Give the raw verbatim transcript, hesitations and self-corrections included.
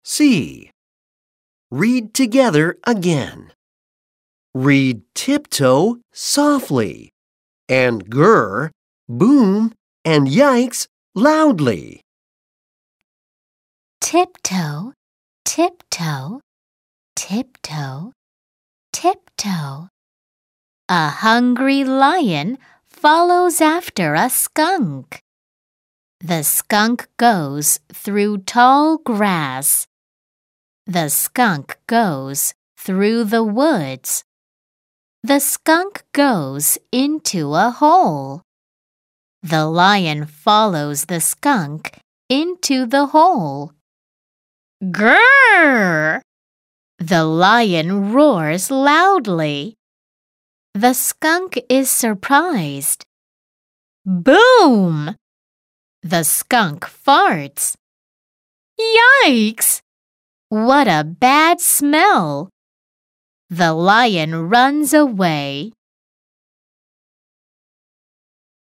C. Read together again. Read tiptoe softly and grr, boom, and yikes loudly. Tiptoe, tiptoe, tiptoe, tiptoe. A hungry lion follows after a skunk. The skunk goes through tall grass. The skunk goes through the woods. The skunk goes into a hole. The lion follows the skunk into the hole. Grrr! The lion roars loudly. The skunk is surprised. Boom! The skunk farts. Yikes! What a bad smell! The lion runs away.